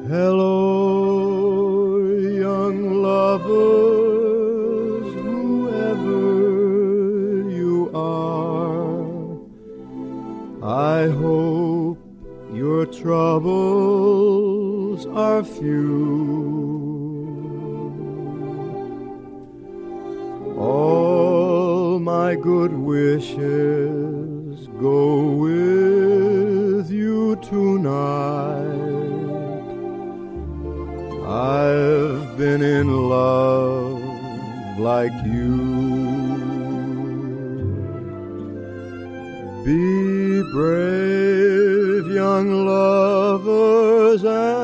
Hello, young lovers, whoever you are. I hope your troubles are few. All my good wishes go with you tonight. I've been in love like you. Be brave, young lovers,